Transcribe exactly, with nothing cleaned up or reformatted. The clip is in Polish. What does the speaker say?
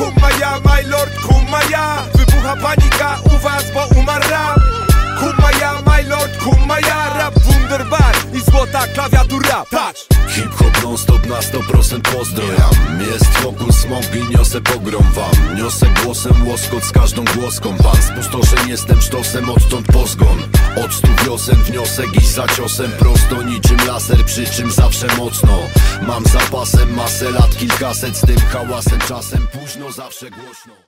Kumaja, my lord, kumaja. Wybucha panika u was, bo umarł rap. Kumaja, my lord, kumaja. Rap wunderbar i złota klawiatura. Patrz! Hip-hop non-stop na sto procent pozdrojam. Jest fokus, smog i niosę pogrom wam. Niosę głosem łoskot z każdą głoską. Pan spustoszeń, jestem sztosem, odtąd pozgon. Od stu wiosen wniosek i za ciosem prosto niczym laser, przy czym zawsze mocno. Mam zapasem masę lat, kilkaset z tym hałasem. Czasem późno, zawsze głośno.